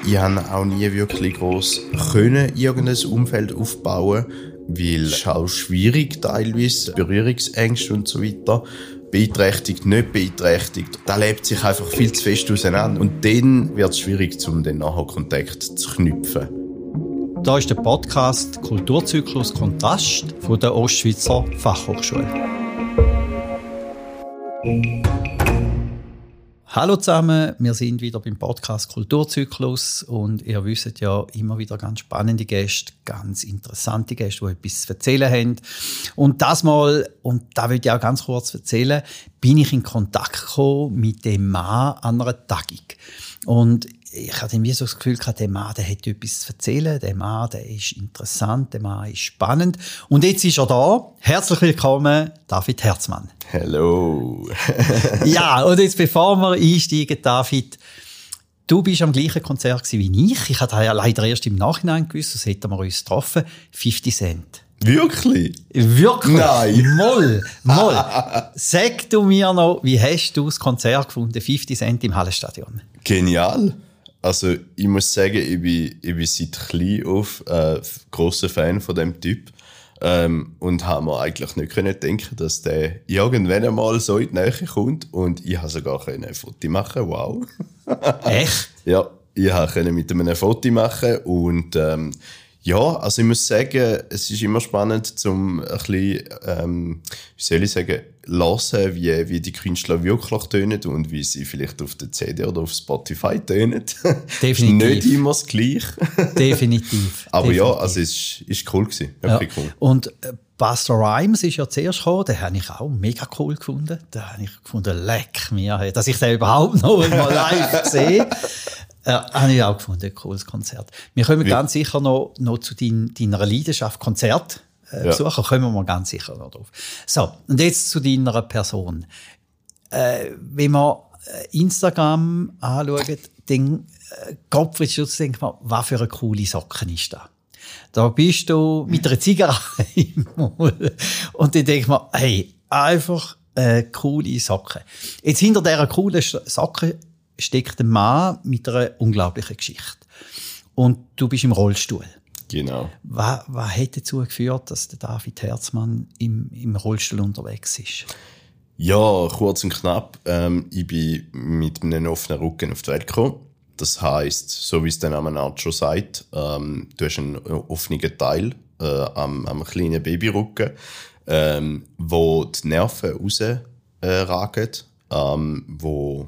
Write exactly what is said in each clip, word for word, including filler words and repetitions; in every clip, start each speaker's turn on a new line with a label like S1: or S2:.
S1: ich habe auch nie wirklich gross können irgendein Umfeld aufbauen, weil es ist auch schwierig teilweise, Berührungsängste und so weiter. Beeinträchtigt, nicht beeinträchtigt. Da lebt sich einfach viel zu fest auseinander. Und dann wird es schwierig, um dann nachher Kontakt zu knüpfen.
S2: Da ist der Podcast Kulturzyklus Kontrast von der Ostschweizer Fachhochschule. Hallo zusammen, wir sind wieder beim Podcast Kulturzyklus und ihr wisst ja immer wieder ganz spannende Gäste, ganz interessante Gäste, die etwas zu erzählen haben. Und das Mal, und da will ich auch ganz kurz erzählen, bin ich in Kontakt gekommen mit dem Mann an einer Tagung. Und ich hatte irgendwie so das Gefühl, der Mann, der hat etwas zu erzählen, der Mann, der ist interessant, der Mann ist spannend. Und jetzt ist er da. Herzlich willkommen, David Herzmann.
S1: Hallo.
S2: Ja, und jetzt bevor wir einsteigen, David, du bist am gleichen Konzert wie ich. Ich hatte ja leider erst im Nachhinein gewusst, sonst hätten wir uns getroffen. fifty Cent.
S1: Wirklich?
S2: Wirklich?
S1: Nein.
S2: Moll, moll. Sag du mir noch, wie hast du das Konzert gefunden, fifty Cent im Hallenstadion?
S1: Genial. Also ich muss sagen, ich bin, ich bin seit klein auf äh, grosser Fan von dem Typ. Ähm, und habe mir eigentlich nicht können denken, dass der irgendwann einmal so in die Nähe kommt. Und ich habe sogar ein Foto machen. Wow.
S2: Echt?
S1: Ja, ich konnte mit ihm ein Foto machen. Und ähm, ja, also ich muss sagen, es ist immer spannend, zum ein bisschen, ähm, wie soll ich sagen, hören, wie, wie die Künstler wirklich tönen und wie sie vielleicht auf der C D oder auf Spotify tönen.
S2: Definitiv.
S1: Nicht immer das Gleiche.
S2: Definitiv.
S1: Aber
S2: Definitiv.
S1: ja, also es ist cool gewesen. Wirklich
S2: ja.
S1: cool.
S2: Und äh, Busta Rhymes ist ja zuerst gekommen, den habe ich auch mega cool gefunden. Den habe ich gefunden, leck mir, dass ich den überhaupt noch einmal live sehe. Ja, habe ich auch gefunden, ein cooles Konzert. Wir kommen Wie? ganz sicher noch, noch zu dein, deiner Leidenschaft Konzert äh, besuchen, ja. kommen wir ganz sicher noch drauf. So, und jetzt zu deiner Person. Äh, wenn man Instagram anschaut, dann äh, Gottfried Schütz, denkt man, was für eine coole Socken ist das? Da bist du mit einer Zigarette im Mund und dann denkt man, hey, einfach eine coole Socke. Jetzt hinter dieser coolen Socke steckt ein Mann mit einer unglaublichen Geschichte. Und du bist im Rollstuhl.
S1: Genau.
S2: Was, was hat dazu geführt, dass der David Herzmann im, im Rollstuhl unterwegs ist?
S1: Ja, kurz und knapp. Ähm, ich bin mit einem offenen Rücken auf die Welt gekommen. Das heisst, so wie es der Name auch schon sagt, ähm, du hast einen offenen Teil äh, am, am kleinen Babyrücken, ähm, wo die Nerven rausragen, äh, ähm, wo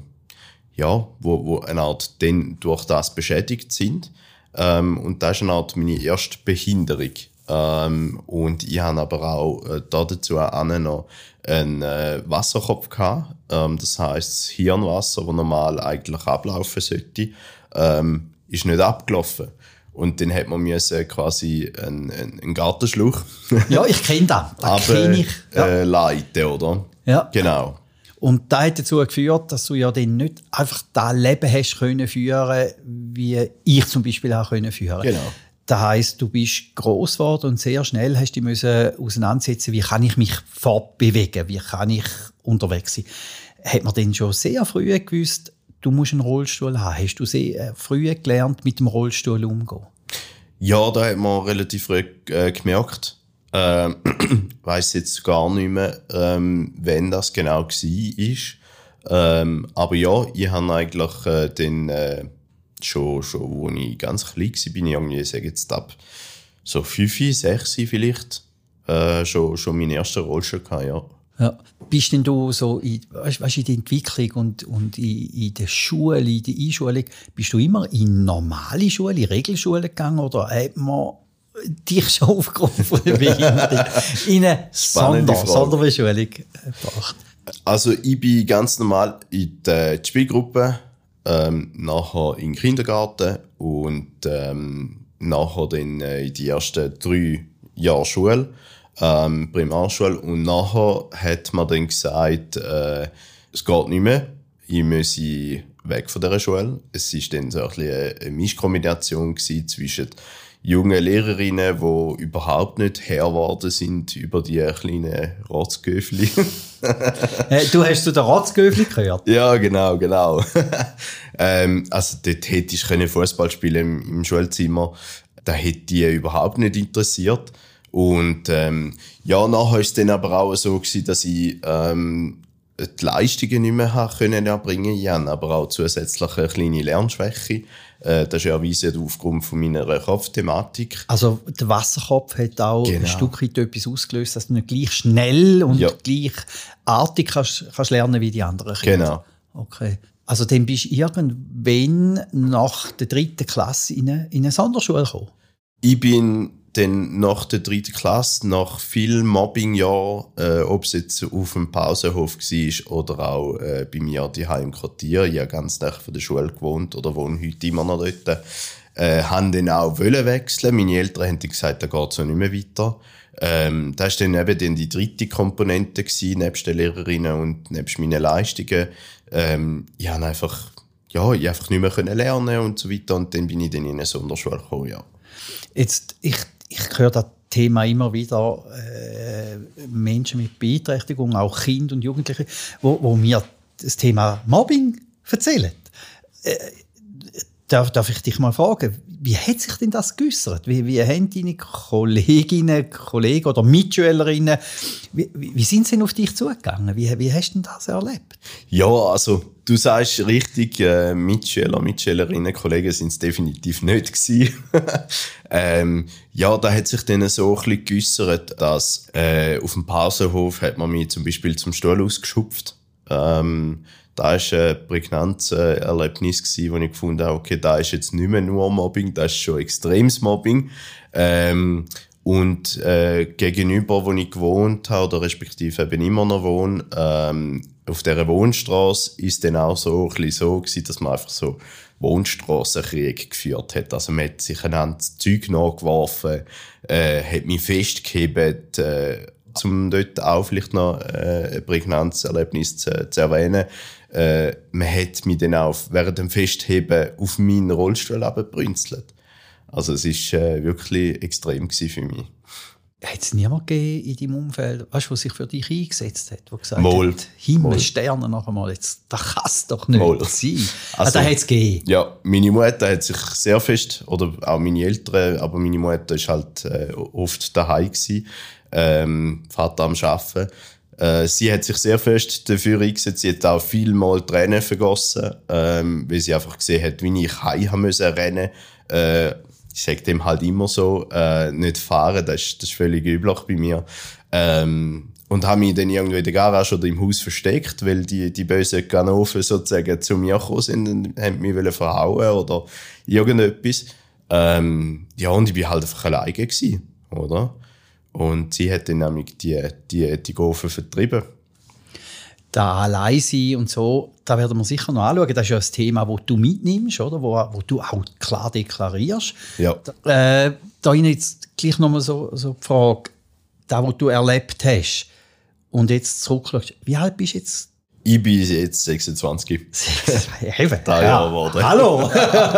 S1: ja, wo, wo eine Art dann durch das beschädigt sind. Ähm, und das ist eine Art meine erste Behinderung. Ähm, und ich habe aber auch äh, dazu auch noch einen äh, Wasserkopf gehabt. Ähm, das heisst, das Hirnwasser, das normal eigentlich ablaufen sollte, ähm, ist nicht abgelaufen. Und dann hat man müssen quasi einen, einen Gartenschlauch
S2: ja, ich kenne das. Das kenne ich. Ja.
S1: Äh, leiten, oder?
S2: Ja.
S1: Genau.
S2: Und das hat dazu geführt, dass du ja dann nicht einfach das Leben hast können führen, wie ich zum Beispiel auch können führen.
S1: Genau.
S2: Das heisst, du bist gross geworden und sehr schnell hast du müssen auseinandersetzen, wie kann ich mich fortbewegen, wie kann ich unterwegs sein. Hat man dann schon sehr früh gewusst, du musst einen Rollstuhl haben? Hast du sehr früh gelernt, mit dem Rollstuhl umzugehen?
S1: Ja, da hat man relativ früh äh, gemerkt. Ähm, weiss jetzt gar nicht mehr, ähm, wann das genau war. Ähm, aber ja, ich habe eigentlich äh, dann äh, schon, schon, als ich ganz klein war, bin ich irgendwie, ich sage jetzt ab so fünf, sechs vielleicht, äh, schon, schon meinen ersten Rollstuhl gehabt, ja.
S2: Ja. Bist denn du so in, weißt, weißt, in der Entwicklung und, und in, in der Schule, in der Einschulung, bist du immer in normale Schule, in Regelschule gegangen oder hat man dich schon aufgerufen von der Behinderung in eine Sonder, Sonderbeschulung gebracht?
S1: Also ich bin ganz normal in der Spielgruppe, ähm, nachher in den Kindergarten und ähm, nachher dann in die ersten drei Jahre Schule, ähm, Primarschule. Und nachher hat man dann gesagt, äh, es geht nicht mehr, ich muss weg von dieser Schule. Es war dann so ein bisschen eine Mischkombination zwischen jungen Lehrerinnen, die überhaupt nicht Herr geworden sind über die kleinen Rotzgöfli.
S2: Du hast zu den Rotzgöfli gehört?
S1: Ja, genau, genau. ähm, also dort hättest du Fußball spielen im, im Schulzimmer. Das hätte die überhaupt nicht interessiert. Und ähm, ja, nachher war es dann aber auch so gewesen, dass ich ähm, die Leistungen nicht mehr haben können erbringen. Ich habe aber auch zusätzlich eine kleine Lernschwäche. Äh, das ist erwiesen aufgrund von meiner Kopfthematik.
S2: Also der Wasserkopf hat auch
S1: Genau.
S2: ein Stück weit etwas ausgelöst, dass du nicht gleich schnell und
S1: Ja.
S2: gleichartig kannst, kannst lernen wie die anderen Kinder.
S1: Genau.
S2: Okay. Also dann bist du irgendwann nach der dritten Klasse in eine, in eine Sonderschule gekommen?
S1: Ich bin dann nach der dritten Klasse, nach vielen Mobbingjahren, äh, ob es jetzt auf dem Pausenhof war oder auch äh, bei mir daheim im Quartier, ich habe ganz nah von der Schule gewohnt oder wohne heute immer noch dort, äh, haben dann auch wollen wechseln. Meine Eltern haben gesagt, da geht es so nicht mehr weiter. Ähm, das war dann eben dann die dritte Komponente gewesen, nebst den Lehrerinnen und nebst meinen Leistungen. Ähm, ich habe einfach, ja, ich einfach nicht mehr können lernen und so weiter. Und dann bin ich dann in eine Sonderschule gekommen, ja.
S2: Jetzt, ich, ich höre das Thema immer wieder, äh, Menschen mit Beeinträchtigung, auch Kinder und Jugendliche, wo, wo mir das Thema Mobbing erzählen. Äh, darf, darf ich dich mal fragen, wie hat sich denn das geäussert? Wie, wie haben deine Kolleginnen, Kollegen oder Mitschülerinnen, wie, wie sind sie denn auf dich zugegangen? Wie, wie hast du denn das erlebt?
S1: Ja, also du sagst richtig, äh, Mitschüler, Mitschülerinnen, Kollegen sind es definitiv nicht gewesen. ähm, ja, da hat sich dann so ein bisschen geäussert, dass äh, auf dem Pausenhof hat man mich zum Beispiel zum Stuhl ausgeschupft. Ähm, da war ein prägnantes äh, Erlebnis gewesen, wo ich gefunden habe, okay, da ist jetzt nicht mehr nur Mobbing, das ist schon extremes Mobbing. Ähm, und äh, gegenüber, wo ich gewohnt habe, oder respektive eben immer noch wohne, ähm, auf dieser Wohnstrasse ist dann auch so ein bisschen so gewesen, dass man einfach so Wohnstrassenkrieg geführt hat. Also man hat sich einander das Zeug nachgeworfen, äh, hat mich festgehebt, äh, um dort auch vielleicht noch äh, ein prägnantes Erlebnis zu, zu erwähnen. Äh, man hat mich dann auch während dem Festheben auf meinen Rollstuhl abgebrünzelt. Also es war äh, wirklich extrem für mich.
S2: Hat es niemanden gegeben in deinem Umfeld, weißt, der sich für dich eingesetzt hat, der gesagt
S1: Mal.
S2: hat, Himmel,
S1: Mal.
S2: Sterne noch einmal, jetzt, das kann es doch nicht
S1: Mal.
S2: sein.
S1: Also,
S2: Also, das hat es gegeben.
S1: Ja, meine Mutter hat sich sehr fest, oder auch meine Eltern, aber meine Mutter war halt äh, oft daheim gewesen, ähm, Vater am Arbeiten. Äh, sie hat sich sehr fest dafür eingesetzt, sie hat auch viel Mal Tränen vergossen, ähm, weil sie einfach gesehen hat, wie ich heim haben müssen rennen. Äh, ich sage dem halt immer so, äh, nicht fahren, das ist, das ist völlig üblich bei mir. Ähm, und habe mich dann irgendwie in der Garage oder im Haus versteckt, weil die, die bösen Ganoven sozusagen zu mir gekommen sind und haben mich wollen verhauen oder irgendetwas. Ähm, ja, und ich war halt einfach alleine gewesen, oder? Und sie hat dann nämlich die, die, die Gofen vertrieben.
S2: Da allein sein und so, da werden wir sicher noch anschauen. Das ist ja ein Thema, das du mitnimmst, oder? Wo, wo du auch klar deklarierst.
S1: Ja.
S2: Da, äh, da jetzt gleich noch mal so, so die Frage, das, was du erlebt hast und jetzt zurückschaust, wie alt bist du jetzt?
S1: Ich bin jetzt sechsundzwanzig.
S2: Eben.
S1: Drei Jahre geworden.
S2: Hallo!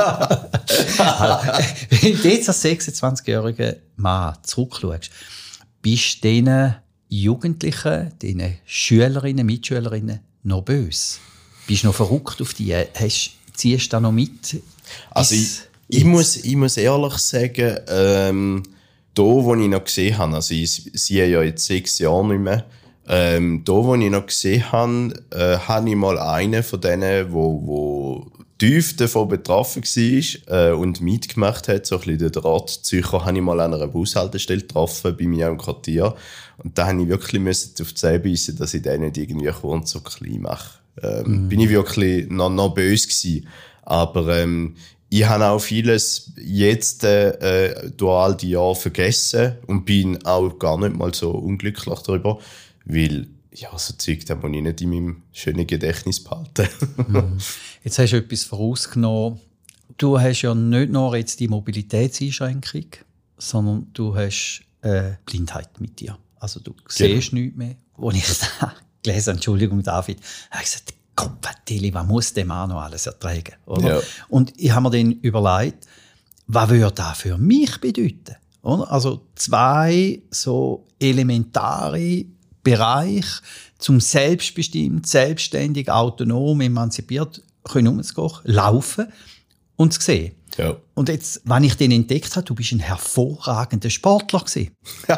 S2: Wenn du jetzt als sechsundzwanzigjähriger Mann zurückschaust, bist du diesen Jugendlichen, diesen Schülerinnen, Mitschülerinnen noch böse? Bist du noch verrückt auf die? Hast, ziehst du da noch mit?
S1: Also ich, ich, muss, ich muss ehrlich sagen, ähm, da, wo ich noch gesehen habe, also ich sehe ja jetzt sechs Jahre nicht mehr, ähm, da, wo ich noch gesehen habe, äh, habe ich mal einen von denen, wo, wo tief davon betroffen war äh, und mitgemacht hat, so ein bisschen den Ratspsycho, habe ich mal an einer Bushaltestelle getroffen, bei mir im Quartier. Und da habe ich wirklich müssen auf die Zähne beißen, dass ich den nicht irgendwie kurz so klein mache. Ähm, mm. Bin ich wirklich noch, noch böse gewesen. Aber ähm, ich habe auch vieles jetzt äh, durch all die Jahre vergessen und bin auch gar nicht mal so unglücklich darüber, weil ja, so Zeug, das muss ich nicht in meinem schönen Gedächtnis behalten.
S2: mm. Jetzt hast du etwas vorausgenommen. Du hast ja nicht nur jetzt die Mobilitätseinschränkung, sondern du hast äh, Blindheit mit dir. Also du siehst genau. nichts mehr. Als ich das gelesen habe, Entschuldigung David, habe ich gesagt, Gott, was muss der Mann noch alles ertragen? Oder? Ja. Und ich habe mir dann überlegt, was würde das für mich bedeuten? Oder? Also zwei so elementare Bereiche, zum selbstbestimmt, selbstständig, autonom, emanzipiert können umzugehen, laufen und zu sehen.
S1: Ja.
S2: Und jetzt, wenn ich den entdeckt habe, du bist ein hervorragender Sportler gewesen.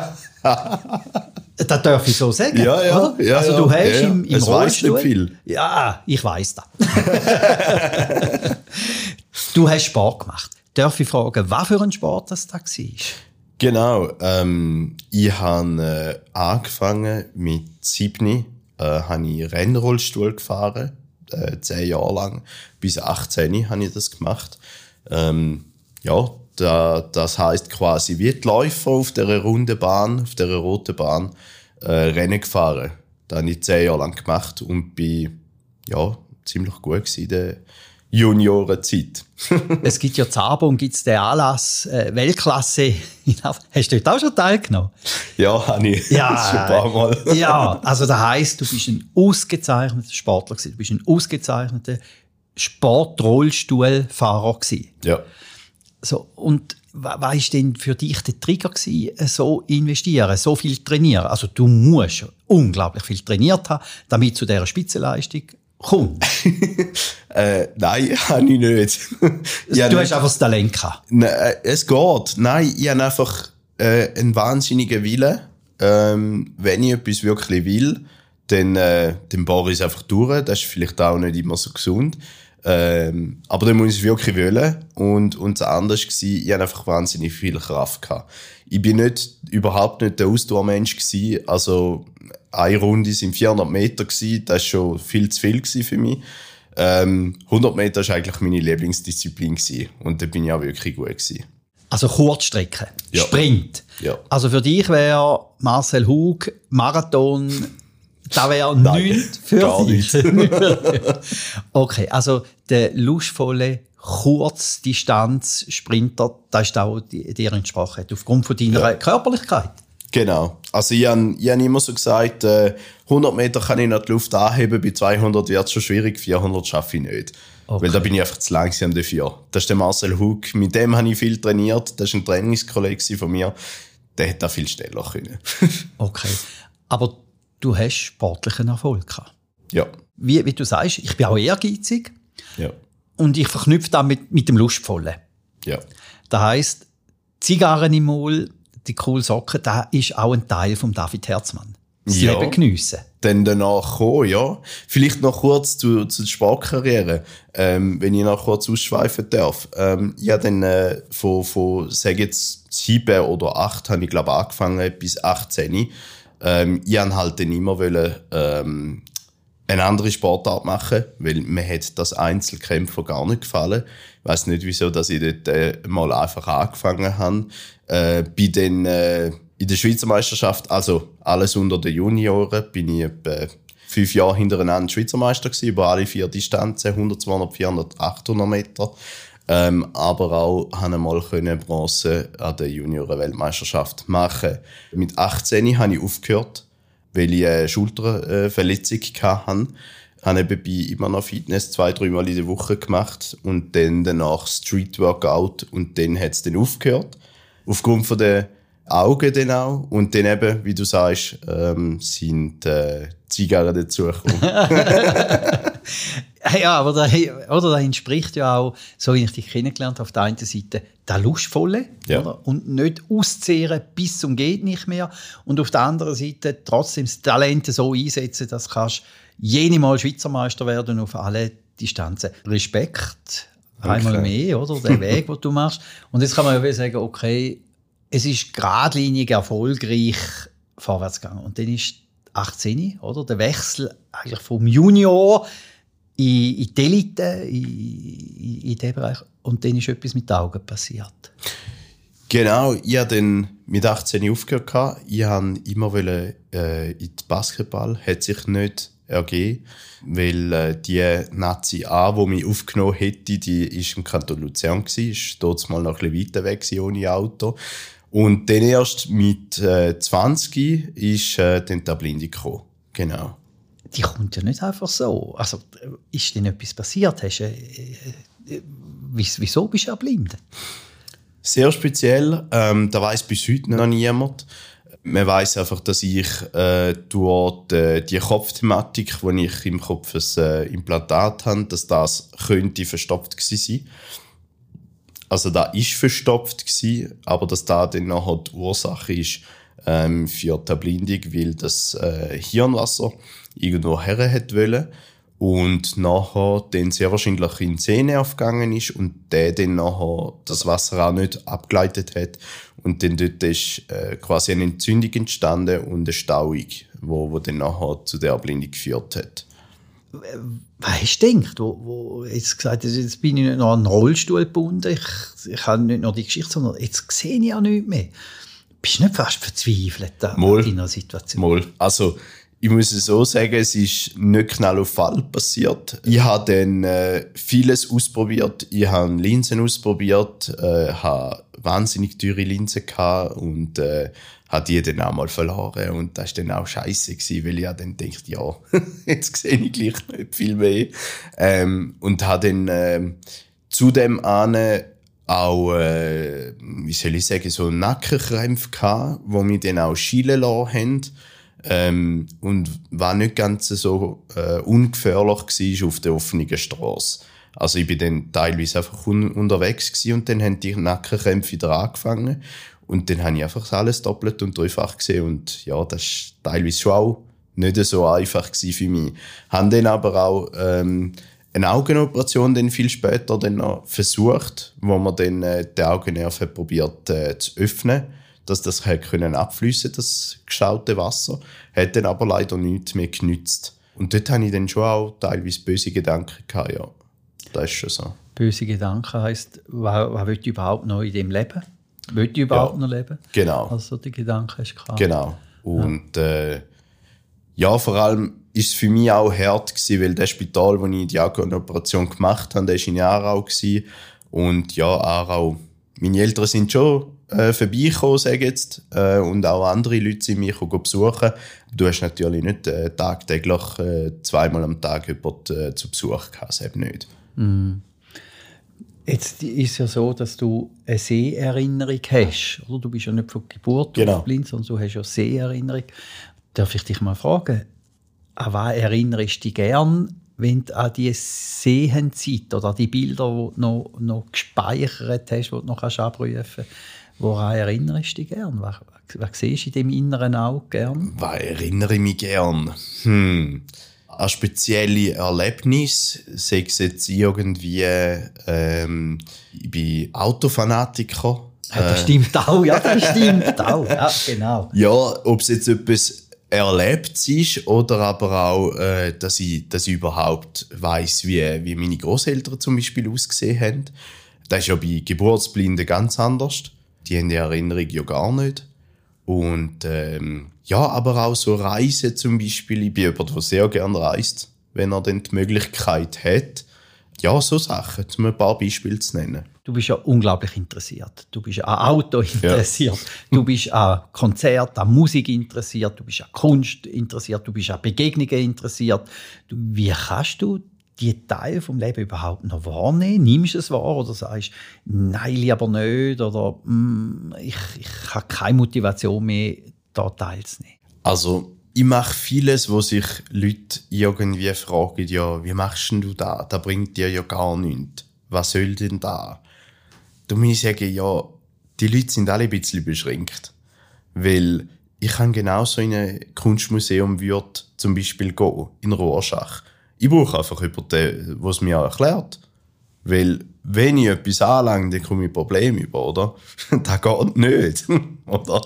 S2: Das darf ich so sagen.
S1: Ja, ja,
S2: oder?
S1: ja,
S2: also du
S1: ja,
S2: hast
S1: ja,
S2: im, im
S1: es weiss
S2: Rollstuhl...
S1: nicht viel.
S2: Ja, ich weiss das. Du hast Sport gemacht. Darf ich fragen, was für ein Sport das da war?
S1: Genau. Ähm, ich habe äh, angefangen mit sieben. Äh, habe ich Rennrollstuhl gefahren. Äh, zehn Jahre lang. Bis achtzehn habe ich das gemacht. Ähm, ja, da, das heisst quasi wie die Läufer auf dieser runden Bahn, auf dieser roten Bahn, äh, Rennen gefahren. Das habe ich zehn Jahre lang gemacht und bin ja, ziemlich gut gewesen in der Juniorenzeit.
S2: Es gibt ja Zabon, gibt es den Anlass äh, Weltklasse. Hast du dort auch schon teilgenommen?
S1: Ja, habe ich
S2: ja,
S1: schon ein paar Mal.
S2: Ja, also das heisst, du bist ein ausgezeichneter Sportler gewesen. Du bist ein ausgezeichneter Sportrollstuhlfahrer gewesen.
S1: Ja.
S2: So, und was war denn für dich der Trigger gewesen, so investieren, so viel trainieren? Also du musst unglaublich viel trainiert haben, damit zu dieser Spitzenleistung kommst.
S1: äh, nein, habe ich nicht. ich
S2: du hast
S1: nicht,
S2: einfach das Talent gehabt.
S1: Nein, es geht. Nein, ich habe einfach äh, einen wahnsinnigen Willen. Ähm, wenn ich etwas wirklich will, dann, äh, dann baue ich es einfach durch. Das ist vielleicht auch nicht immer so gesund. Ähm, aber dann muss ich es wirklich wollen. Und, und das andere war, ich hatte einfach wahnsinnig viel Kraft gehabt. Ich bin nicht, überhaupt nicht der Ausdauermensch gewesen. Also, eine Runde sind vierhundert Meter gewesen. Das war schon viel zu viel für mich. Ähm, hundert Meter war eigentlich meine Lieblingsdisziplin gewesen. Und da bin ich auch wirklich gut gewesen.
S2: Also Kurzstrecke,
S1: ja.
S2: Sprint.
S1: Ja.
S2: Also für dich wäre Marcel Hug Marathon, das wäre nichts für dich. Okay, also der lustvolle Kurzdistanz-Sprinter, das ist auch dir entsprochen, aufgrund von deiner ja. Körperlichkeit.
S1: Genau. Also ich habe ich hab immer so gesagt, äh, hundert Meter kann ich noch die Luft anheben, bei zweihundert wird es schon schwierig, vierhundert schaffe ich nicht. Okay. Weil da bin ich einfach zu langsam dafür. Das ist der Marcel Hug, mit dem habe ich viel trainiert, das ist ein Trainingskollege von mir, der hätte da viel schneller können.
S2: Okay, aber du hast sportlichen Erfolg gehabt.
S1: Ja.
S2: Wie, wie du sagst, ich bin auch ehrgeizig.
S1: Ja.
S2: Und ich verknüpfe das mit, mit dem Lustvollen.
S1: Ja.
S2: Das heisst, Zigarren im Maul, die coole Socken, das ist auch ein Teil von David Herzmann. Das
S1: ja.
S2: Leben geniessen.
S1: Dann danach kommen, ja. Vielleicht noch kurz zu, zu der Sportkarriere, ähm, wenn ich noch kurz ausschweifen darf. Ähm, ich habe dann äh, von, von sag jetzt sieben oder acht, habe ich glaube angefangen, bis achtzehn. Ähm, ich wollte halt dann immer wollen, ähm, eine andere Sportart machen, weil mir hat das Einzelkämpfer gar nicht gefallen. Ich weiss nicht, wieso, dass ich dort äh, mal einfach angefangen habe. Äh, bei den, äh, in der Schweizer Meisterschaft, also alles unter den Junioren, bin ich etwa fünf Jahre hintereinander Schweizer Meister gewesen, über alle vier Distanzen, hundert, zweihundert, vierhundert, achthundert Meter. Ähm, aber auch habe mal können Bronze an der Junioren-Weltmeisterschaft machen. Mit achtzehn habe ich aufgehört, weil ich eine Schulterverletzung hatte. Ich habe nebenbei immer noch Fitness zwei, dreimal in der Woche gemacht und dann danach Street Workout und dann hat es dann aufgehört. Aufgrund von der Augen dann auch. Und dann eben, wie du sagst, ähm, sind äh, Zigarren dazugekommen.
S2: Ja, aber da, oder, das entspricht ja auch, so wie ich dich kennengelernt habe, auf der einen Seite der Lustvolle,
S1: ja.
S2: oder? Und nicht auszehren bis zum geht nicht mehr. Und auf der anderen Seite trotzdem das Talent so einsetzen, dass du kannst jene Mal Schweizer Meister werden auf alle Distanzen. Respekt, okay. Einmal mehr, oder? Der Weg, den du machst. Und jetzt kann man ja sagen, okay, es ist geradlinig erfolgreich vorwärts gegangen. Und dann ist achtzehn, oder? Der Wechsel eigentlich vom Junior in, in die Elite, in, in, in diesen Bereich. Und dann ist etwas mit den Augen passiert.
S1: Genau, ich habe dann mit achtzehn aufgehört. Ich wollte immer wollen, äh, in den Basketball, hat sich nicht ergeben, weil äh, die Nazi A, die mich aufgenommen hätte, die war im Kanton Luzern, war dort mal noch ein bisschen weiter weg ohne Auto. Und dann erst mit äh, zwanzig ist äh, dann die Blinde gekommen. Genau.
S2: Die kommt ja nicht einfach so. Also, ist denn etwas passiert? Hast du, äh, äh, wieso bist du blind?
S1: Sehr speziell, ähm, da weiss bis heute noch niemand. Man weiss einfach, dass ich äh, durch die, die Kopfthematik, die ich im Kopf ein äh, Implantat habe, dass das könnte verstopft gewesen sein. Also da ist verstopft gewesen, aber dass da dann nachher die Ursache ist ähm, für die Erblindung, weil das äh, Hirnwasser irgendwo her hat wollen und nachher dann sehr wahrscheinlich in die Sehnerv gegangen ist und der dann nachher das Wasser auch nicht abgeleitet hat und dann dort ist äh, quasi eine Entzündung entstanden und eine Stauung, wo, wo dann nachher zu der Erblindung geführt hat.
S2: Was hast du gedacht, wo, wo jetzt gesagt hast, jetzt bin ich nicht noch an den Rollstuhl gebunden, ich, ich habe nicht nur die Geschichte, sondern jetzt sehe ich ja nichts mehr. Bist du nicht fast verzweifelt an deiner Situation?
S1: Mal. Also, ich muss es so sagen, es ist nicht Knall auf Fall passiert. Ich habe dann äh, vieles ausprobiert. Ich habe Linsen ausprobiert, äh, habe wahnsinnig teure Linsen gehabt und äh, habe die dann auch mal verloren. Und das war dann auch scheisse gewesen, weil ich dann dachte, ja, jetzt sehe ich gleich nicht viel mehr. Ähm, und habe dann äh, zudem ane auch, äh, wie soll ich sagen, so Nackenkrämpfe gehabt, die mich dann auch schielen lassen haben. Ähm, und war nicht ganz so äh, ungefährlich war auf der offenen Straße. Also ich bin dann teilweise einfach un- unterwegs gewesen und dann haben die Nackenkrämpfe wieder angefangen und dann habe ich einfach alles doppelt und dreifach gesehen und ja, das war teilweise schon auch nicht so einfach gewesen für mich. Haben dann aber auch ähm, eine Augenoperation dann viel später dann noch versucht, wo man dann äh, den Augennerv hat probiert äh, zu öffnen, dass das halt können abfliessen, das geschaute Wasser, hat dann aber leider nichts mehr genützt. Und dort hatte ich dann schon auch teilweise böse Gedanken gehabt, ja. Das ist schon so.
S2: Böse Gedanken heisst, was, was willst du überhaupt noch in dem Leben? Willst du überhaupt
S1: ja,
S2: noch leben?
S1: Genau.
S2: Also die Gedanken hast du gehabt.
S1: Genau. Und ja, äh, ja vor allem war es für mich auch hart gewesen, weil das Spital, wo ich die Augenoperation gemacht habe, das war in Aarau gewesen. Und ja, Aarau, meine Eltern sind schon äh, vorbeigekommen, sage ich jetzt, äh, und auch andere Leute sind mich besuchen. Du hast natürlich nicht äh, tagtäglich äh, zweimal am Tag jemanden äh, zu Besuch gehabt, das eben nicht.
S2: Mm. Jetzt ist es ja so, dass du eine Seherinnerung hast. Oder? Du bist ja nicht von Geburt
S1: genau.
S2: auf blind, sondern du hast ja Seherinnerung. Darf ich dich mal fragen, an was erinnerst du dich gern, wenn du an die Sehenzeit oder an die Bilder, die du noch, noch gespeichert hast, die du noch abrufen kannst, woran erinnerst du dich gern? Was, was siehst du in dem inneren Auge gern?
S1: Was erinnere ich mich gern? Hm. An spezielle Erlebnisse, sei es jetzt irgendwie, ähm, ich bin Autofanatiker.
S2: Ja, das stimmt auch, ja, das stimmt auch, ja, genau.
S1: Ja, ob es jetzt etwas erlebt ist oder aber auch, äh, dass, ich, dass ich überhaupt weiss, wie, wie meine Grosseltern zum Beispiel ausgesehen haben. Das ist ja bei Geburtsblinden ganz anders. Die haben die Erinnerung ja gar nicht. Und ähm, ja, aber auch so Reisen zum Beispiel. Ich bin jemand, der sehr gerne reist, wenn er dann die Möglichkeit hat. Ja, so Sachen, um ein paar Beispiele zu nennen.
S2: Du bist ja unglaublich interessiert. Du bist an Auto interessiert. Ja. Du bist an Konzert, an Musik interessiert. Du bist an Kunst interessiert. Du bist an Begegnungen interessiert. Du, wie kannst du die Teile vom Leben überhaupt noch wahrnehmen? Nimmst du es wahr oder sagst, nein, lieber nicht? Oder mm, ich, ich habe keine Motivation mehr, da teilzunehmen?
S1: Also, ich mache vieles, wo sich Leute irgendwie fragen, ja, wie machst denn du das? Das bringt dir ja gar nichts. Was soll denn da? Da muss ich sagen, ja, die Leute sind alle ein bisschen beschränkt. Weil ich kann genauso in ein Kunstmuseum würde, zum Beispiel gehen, in Rorschach. Ich brauche einfach jemanden, der es mir erklärt. Weil, wenn ich etwas anlange, dann komme ich Probleme über, oder? Das geht nicht, oder?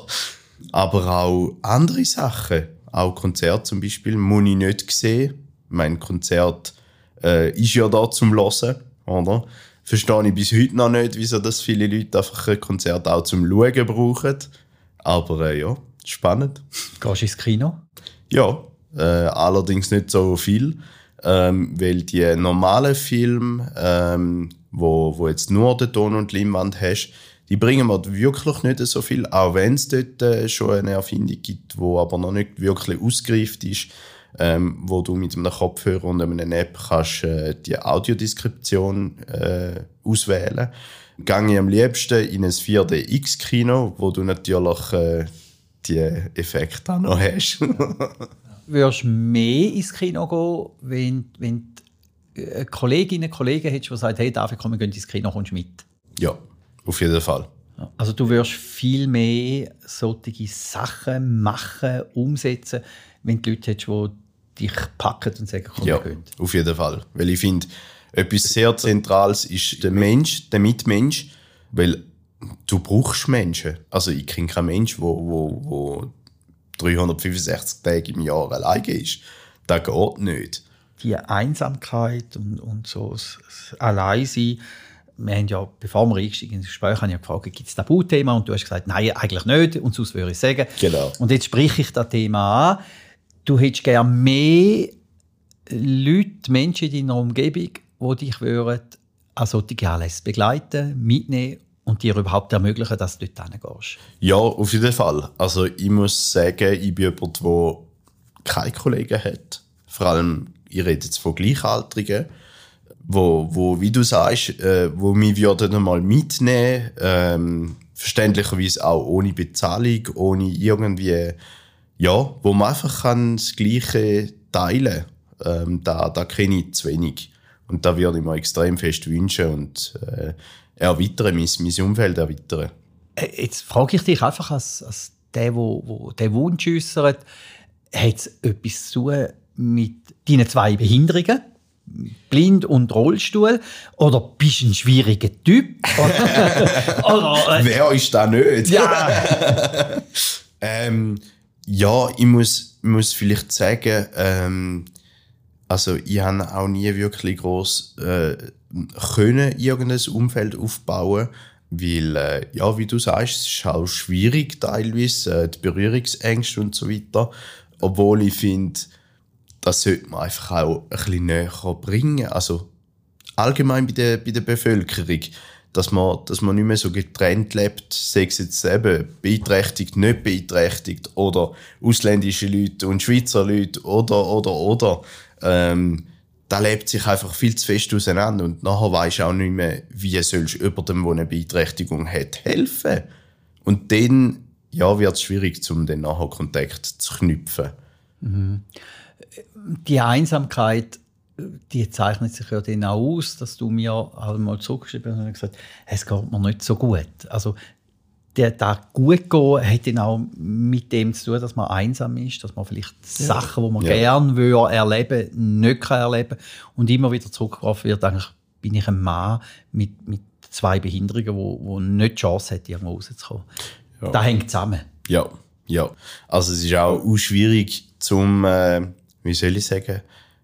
S1: Aber auch andere Sachen, auch Konzerte zum Beispiel, muss ich nicht sehen. Mein Konzert äh, ist ja da zum Hören, oder? Verstehe ich bis heute noch nicht, wieso das viele Leute einfach ein Konzert auch zum Schauen brauchen. Aber äh, ja, spannend.
S2: Gehst du ins Kino?
S1: Ja, äh, allerdings nicht so viel. Ähm, weil die normalen Filme, ähm, wo, wo jetzt nur den Ton und die Leinwand hast, die bringen mir wirklich nicht so viel, auch wenn es dort äh, schon eine Erfindung gibt, die aber noch nicht wirklich ausgereift ist, ähm, wo du mit einem Kopfhörer und einer App kannst äh, die Audiodeskription äh, auswählen. gehe ich am liebsten in ein vier D X Kino, wo du natürlich äh, die Effekte auch noch hast.
S2: Würdest du mehr ins Kino gehen, wenn, wenn du Kolleginnen und Kollegen hättest, die sagen, hey David, komm, wir gehen ins Kino, kommst du mit?
S1: Ja, auf jeden Fall.
S2: Also du würdest viel mehr solche Sachen machen, umsetzen, wenn du Leute hättest, die dich packen und sagen, komm,
S1: ja,
S2: wir gehen.
S1: Auf jeden Fall. Weil ich finde, etwas sehr Zentrales ist der Mensch, der Mitmensch, weil du brauchst Menschen. Also ich kenne keinen Menschen, der wo, wo dreihundertfünfundsechzig Tage im Jahr alleine ist. Das geht nicht.
S2: Die Einsamkeit und, und so das, das Alleinsein. Wir haben ja, bevor wir eingestiegen ins Gespräch, habe ich ja gefragt, gibt es Tabuthema? Und du hast gesagt, nein, eigentlich nicht. Und sonst würde ich sagen.
S1: Genau.
S2: Und jetzt spreche ich das Thema an. Du hättest gerne mehr Leute, Menschen in deiner Umgebung, die dich würden an solche Anlässe begleiten, mitnehmen und dir überhaupt ermöglichen, dass du dort hingehst.
S1: Ja, auf jeden Fall. Also ich muss sagen, ich bin jemand, der keine Kollegen hat. Vor allem, ich rede jetzt von Gleichaltrigen, wo, wo wie du sagst, äh, wo mich würden einmal mitnehmen, ähm, verständlicherweise auch ohne Bezahlung, ohne irgendwie, ja, wo man einfach kann das Gleiche teilen kann. Ähm, da, da kenne ich zu wenig. Und da würde ich mir extrem fest wünschen und äh, erweitern, mein, mein Umfeld erweitern.
S2: Jetzt frage ich dich einfach als, als der, der, der den Wunsch äußert, hat es etwas zu tun mit deinen zwei Behinderungen? Blind und Rollstuhl? Oder bist du ein schwieriger Typ? Oder,
S1: oder, äh, Wer ist da nicht?
S2: Ja,
S1: ähm, ja ich muss, muss vielleicht sagen, ähm, also ich habe auch nie wirklich gross äh, können irgendein Umfeld aufbauen, weil, äh, ja, wie du sagst, es ist auch schwierig teilweise, äh, die Berührungsängste und so weiter, obwohl ich finde, das sollte man einfach auch ein bisschen näher bringen, also allgemein bei der, bei der Bevölkerung, dass man, dass man nicht mehr so getrennt lebt, sei es jetzt eben beeinträchtigt, nicht beeinträchtigt oder ausländische Leute und Schweizer Leute oder, oder, oder. Ähm, da lebt sich einfach viel zu fest auseinander und nachher weisst du auch nicht mehr, wie sollst du jemandem, der eine Beeinträchtigung hat, helfen. Und dann ja, wird es schwierig, um dann nachher Kontakt zu knüpfen.
S2: Mhm. Die Einsamkeit, die zeichnet sich ja dann auch aus, dass du mir auch mal zurückgeschrieben hast und gesagt, es geht mir nicht so gut. Also der, der gut gehen hat dann auch mit dem zu tun, dass man einsam ist, dass man vielleicht ja. Sachen, die man ja. gerne will, erleben, nicht kann erleben und immer wieder zurückgeworfen wird, eigentlich bin ich ein Mann mit, mit zwei Behinderungen, wo, wo nicht die Chance hat, irgendwo rauszukommen. Ja. Das hängt zusammen.
S1: Ja, ja. Also es ist auch, auch schwierig, zum, äh, wie soll ich sagen,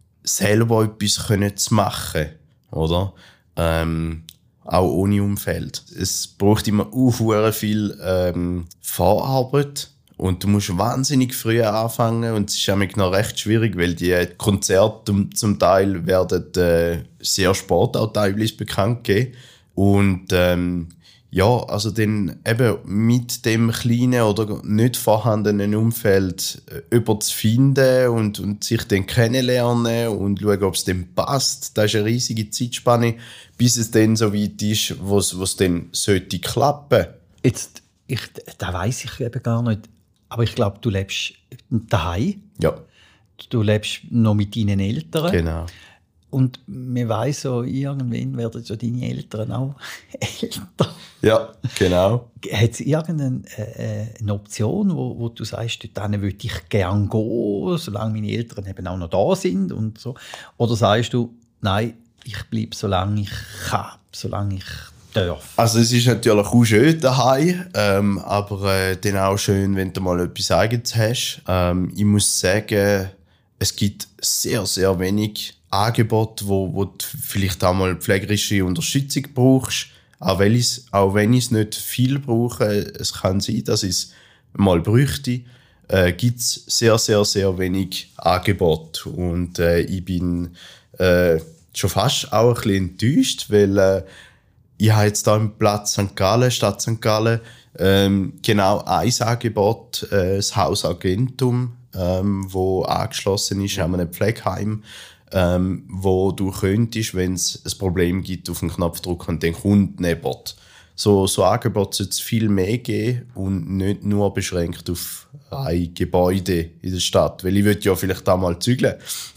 S1: selber etwas können zu machen, oder? Ähm, auch ohne Umfeld. Es braucht immer auch viel ähm, Vorarbeit und du musst wahnsinnig früh anfangen und es ist nämlich noch recht schwierig, weil die Konzerte zum Teil werden äh, sehr spät auch teilweise bekannt gegeben und ähm, ja, also dann eben mit dem kleinen oder nicht vorhandenen Umfeld jemanden zu finden und, und sich dann kennenlernen und schauen, ob es dann passt. Das ist eine riesige Zeitspanne, bis es dann so weit ist, wo es dann sollte klappen.
S2: Jetzt, ich, das weiss ich eben gar nicht, aber ich glaube, du lebst daheim.
S1: Ja.
S2: Du lebst noch mit deinen Eltern.
S1: Genau.
S2: Und man weiss so, irgendwann werden so deine Eltern auch älter.
S1: Ja, genau.
S2: Hat es irgendeine äh, eine Option, wo, wo du sagst, dort würde ich gerne gehen, solange meine Eltern eben auch noch da sind und so? Oder sagst du, nein, ich bleibe, solange ich kann, solange ich darf?
S1: Also es ist natürlich auch schön daheim, ähm, aber äh, dann auch schön, wenn du mal etwas Eigenes hast. Ähm, ich muss sagen, es gibt sehr, sehr wenig Angebote, wo, wo du vielleicht auch mal pflegerische Unterstützung brauchst. Auch wenn ich es, auch wenn ich es nicht viel brauche, es kann sein, dass ich es mal bräuchte, äh, gibt es sehr, sehr, sehr wenig Angebote. Und äh, ich bin äh, schon fast auch ein bisschen enttäuscht, weil äh, ich habe jetzt hier im Platz Sankt Gallen, Stadt Sankt Gallen, ähm, genau ein Angebot, äh, das Haus Argentum, ähm, wo angeschlossen ist an einem Pflegeheim. ähm, wo du könntest, wenn es ein Problem gibt, auf den Knopf drücken und dann kommt jemand. So, so Angebote sollte es viel mehr geben und nicht nur beschränkt auf ein Gebäude in der Stadt. Weil ich würde ja vielleicht da mal zügeln.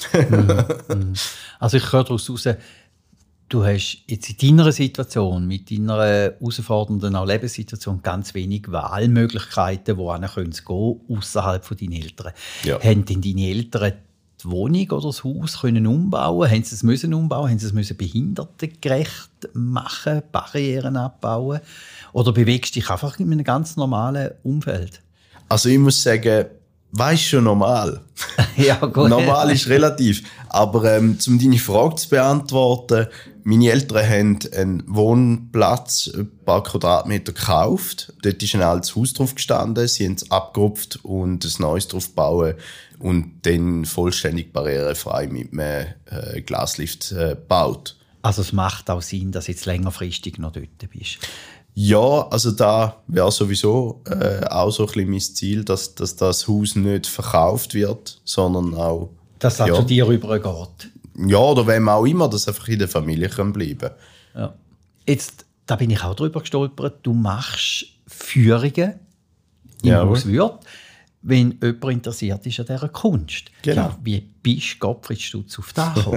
S2: mm. Also ich höre daraus heraus, du hast jetzt in deiner Situation, mit deiner herausfordernden auch Lebenssituation ganz wenig Wahlmöglichkeiten, wohin können sie gehen, außerhalb von deinen Eltern.
S1: Ja.
S2: Haben denn deine Eltern die Wohnung oder das Haus können umbauen? Haben sie es müssen umbauen? Haben sie es müssen behindertengerecht machen, Barrieren abbauen? Oder bewegst du dich einfach in einem ganz normalen Umfeld?
S1: Also ich muss sagen, weißt schon normal.
S2: Ja, gut.
S1: Normal ist relativ. Aber ähm, um deine Frage zu beantworten, meine Eltern haben einen Wohnplatz, ein paar Quadratmeter gekauft. Dort ist ein altes Haus drauf gestanden. Sie haben es abgerupft und ein neues drauf gebaut und dann vollständig barrierefrei mit einem äh, Glaslift äh, gebaut.
S2: Also es macht auch Sinn, dass du jetzt längerfristig noch dort bist.
S1: Ja, also da wäre sowieso äh, auch so ein bisschen mein Ziel, dass, dass das Haus nicht verkauft wird, sondern auch...
S2: Dass das
S1: ja,
S2: zu dir rübergeht.
S1: Ja, oder wem auch immer, dass einfach in der Familie kann bleiben.
S2: Ja. Jetzt, da bin ich auch drüber gestolpert, du machst Führungen im
S1: Ja,
S2: Haus Würth, wenn jemand interessiert ist an dieser Kunst.
S1: Genau.
S2: Ja, wie bist Gottfried Stutz auf das gekommen?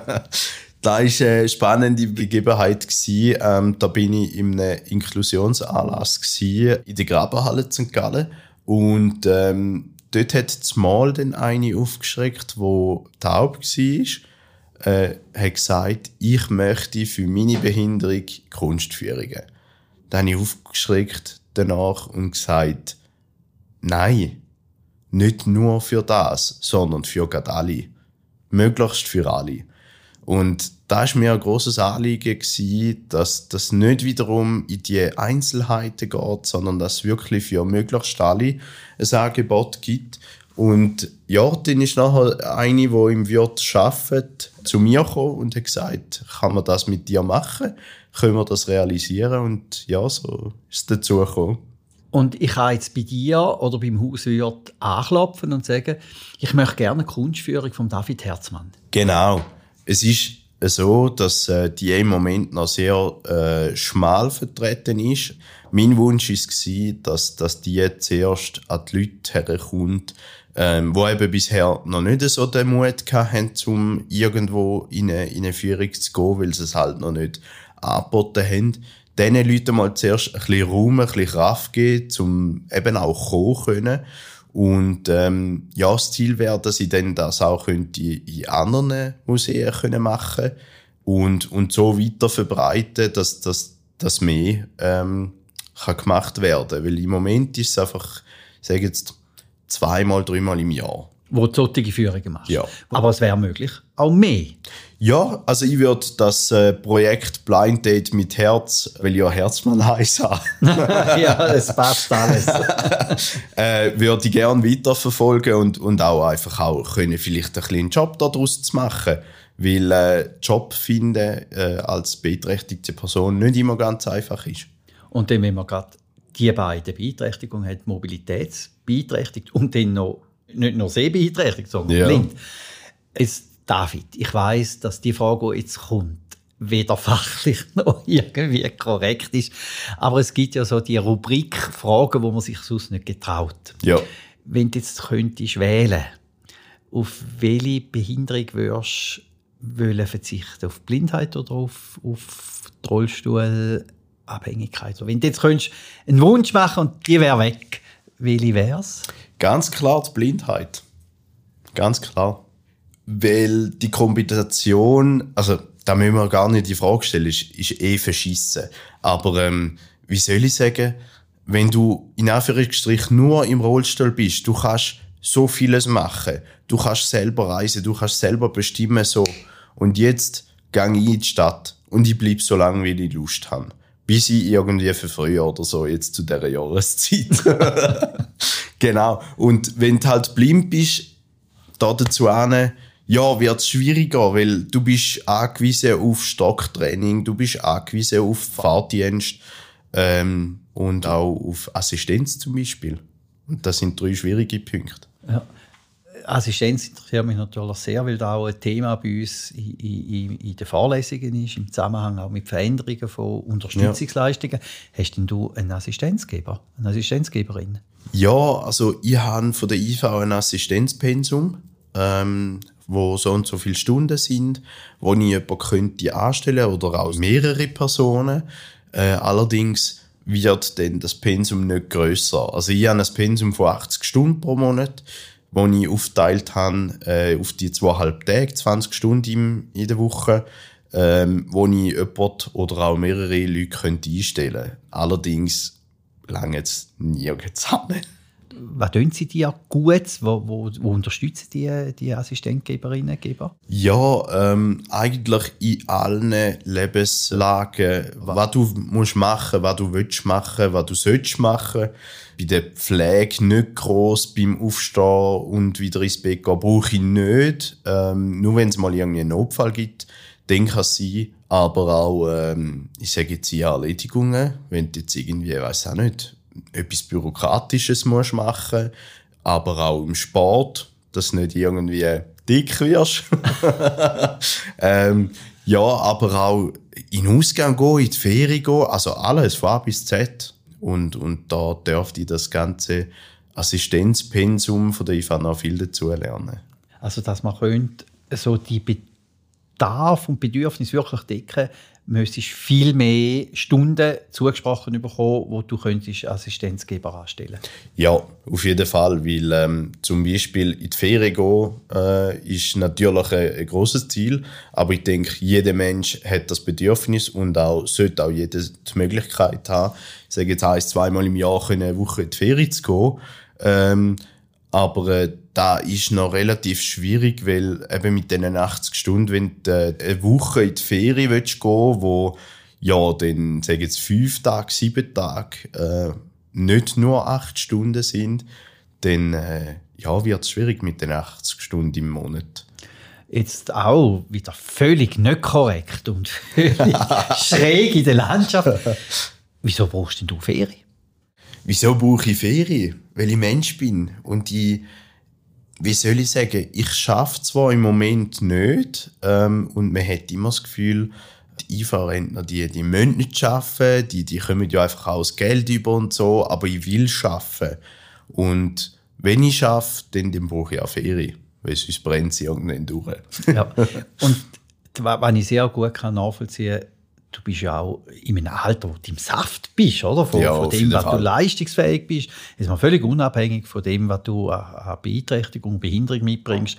S1: Da war eine spannende Begebenheit. Ähm, da bin ich in einem Inklusionsanlass in der Grabenhalle in Sankt Gallen. Und ähm, dort hat das Mal dann eine aufgeschreckt, die taub war, äh, hat gesagt, ich möchte für meine Behinderung Kunstführungen. Dann habe ich aufgeschreckt danach und gesagt, nein, nicht nur für das, sondern für gerade alle. Möglichst für alle. Und da war mir ein grosses Anliegen, dass das nicht wiederum in die Einzelheiten geht, sondern dass es wirklich für möglichst alle ein Angebot gibt. Und ja, dann ist nachher eine, die im Wirt arbeitet, zu mir gekommen und hat gesagt, kann man das mit dir machen? Können wir das realisieren? Und ja, so ist es dazu gekommen.
S2: Und ich kann jetzt bei dir oder beim Hauswirt anklopfen und sagen, ich möchte gerne eine Kunstführung von David Herzmann.
S1: Genau. Es ist so, dass äh, die im Moment noch sehr äh, schmal vertreten ist. Mein Wunsch war, dass, dass die zuerst an die Leute herkommt, ähm, die eben bisher noch nicht so den Mut hatten, um irgendwo in eine, in eine Führung zu gehen, weil sie es halt noch nicht angeboten haben. Diesen Leuten mal zuerst ein bisschen Raum, ein bisschen Kraft geben, um eben auch kommen können. Und ähm, ja, das Ziel wäre, dass ich dann das auch könnte in anderen Museen können machen und und so weiter verbreiten, dass dass das mehr ähm, kann gemacht werden. Weil im Moment ist es einfach, ich sage jetzt zweimal, dreimal im Jahr.
S2: Wo du solche Führungen machst.
S1: Ja.
S2: Aber es wäre möglich, auch mehr.
S1: Ja, also ich würde das äh, Projekt Blind Date mit Herz, weil ich ja Herzmann heiss habe,
S2: Ja, es passt alles.
S1: äh, würde ich gerne weiterverfolgen und, und auch einfach auch können, vielleicht einen kleinen Job daraus zu machen. Weil äh, Job finden äh, als beeinträchtigte Person nicht immer ganz einfach ist.
S2: Und dann, wenn man gerade die beiden Beeinträchtigungen hat, mobilitätsbeeinträchtigt und dann noch, nicht nur sehbeeinträchtigt, sondern
S1: Ja.
S2: blind. Jetzt, David, ich weiss, dass die Frage, die jetzt kommt, weder fachlich noch irgendwie korrekt ist. Aber es gibt ja so die Rubrik Fragen, wo man sich sonst nicht getraut.
S1: Ja.
S2: Wenn du jetzt könntest wählen, auf welche Behinderung würdest du wollen verzichten? Auf Blindheit oder auf, auf die Rollstuhlabhängigkeit? Also wenn du jetzt könntest einen Wunsch machen und die wäre weg, welche wäre es?
S1: Ganz klar die Blindheit. Ganz klar. Weil die Kombination, also da müssen wir gar nicht die Frage stellen, ist, ist eh verschissen. Aber ähm, wie soll ich sagen, wenn du in Anführungsstrichen nur im Rollstuhl bist, du kannst so vieles machen. Du kannst selber reisen, du kannst selber bestimmen, so. Und jetzt gehe ich in die Stadt und ich bleibe so lange, wie ich Lust habe. Bis ich irgendwie verfrühe oder so, jetzt zu dieser Jahreszeit. Genau. Und wenn du halt blind bist, da dazu hin, ja, wird es schwieriger, weil du bist angewiesen auf Stocktraining, du bist angewiesen auf Fahrdienst ähm, und auch auf Assistenz zum Beispiel. Und das sind drei schwierige Punkte.
S2: Ja. Assistenz interessiert mich natürlich sehr, weil das auch ein Thema bei uns in, in, in den Vorlesungen ist, im Zusammenhang auch mit Veränderungen von Unterstützungsleistungen. Ja. Hast denn du einen Assistenzgeber, eine Assistenzgeberin?
S1: Ja, also ich habe von der I V ein Assistenzpensum, ähm, wo so und so viele Stunden sind, wo ich jemanden könnte anstellen oder auch mehrere Personen. Äh, allerdings wird dann das Pensum nicht grösser. Also ich habe ein Pensum von achtzig Stunden pro Monat, wo ich aufgeteilt habe äh, auf die zweieinhalb Tage, zwanzig Stunden im, in der Woche, ähm, wo ich jemanden oder auch mehrere Leute könnte einstellen könnte. Allerdings lange es nirgends zusammen.
S2: Was tun sie dir gut? Wo, wo, wo unterstützen die, die Assistenzgeberinnen und Geber?
S1: Ja, ähm, eigentlich in allen Lebenslagen, was du musst machen, was du willst machen, was du sollst machen. Bei der Pflege nicht gross, beim Aufstehen und wieder ins Bett gehen, brauche ich nicht. Ähm, nur wenn es mal irgendwie einen Notfall gibt, dann kann es sein. Aber auch, ähm, ich sage jetzt in Erledigungen, wenn du jetzt irgendwie, ich weiss auch nicht, etwas Bürokratisches musst machen, aber auch im Sport, dass du nicht irgendwie dick wirst. ähm, ja, aber auch in den Ausgang gehen, in die Ferien gehen, also alles von A bis Z. Und, und da dürfte ich das ganze Assistenzpensum von der I V noch viel dazu lernen.
S2: Also, dass man könnte so die Bedarf und Bedürfnis wirklich decken, müsstest viel mehr Stunden zugesprochen bekommen, wo du könntest Assistenzgeber anstellen.
S1: Ja, auf jeden Fall, weil ähm, zum Beispiel in die Ferien gehen äh, ist natürlich ein, ein grosses Ziel, aber ich denke, jeder Mensch hat das Bedürfnis und auch sollte auch jeder die Möglichkeit haben, ich sage jetzt eins, zweimal im Jahr eine Woche in die Ferien zu gehen. Ähm, aber äh, da ist noch relativ schwierig, weil eben mit diesen achtzig Stunden, wenn du äh, eine Woche in die Ferien willst gehen, wo ja dann, sage jetzt fünf Tage, sieben Tage äh, nicht nur acht Stunden sind, dann äh, ja, wird es schwierig mit den achtzig Stunden im Monat.
S2: Jetzt auch wieder völlig nicht korrekt und völlig schräg in der Landschaft. Wieso brauchst denn du Ferien?
S1: Wieso brauche ich Ferien? Weil ich Mensch bin und ich, wie soll ich sagen, ich schaffe zwar im Moment nicht ähm, und man hat immer das Gefühl, die I V-Rentner, die, die müssen nicht arbeiten, die, die kommen ja einfach auch das Geld über und so, aber ich will arbeiten. Und wenn ich arbeite, dann, dann brauche ich auch Ferien, weil sonst brennt sie irgendwann durch.
S2: Ja. Und was ich sehr gut kann nachvollziehen kann, du bist ja auch in einem Alter, wo du im Saft bist, oder? Von,
S1: ja,
S2: von dem, was Fall. Du leistungsfähig bist. Ist man völlig unabhängig von dem, was du an Beeinträchtigung, Behinderung mitbringst.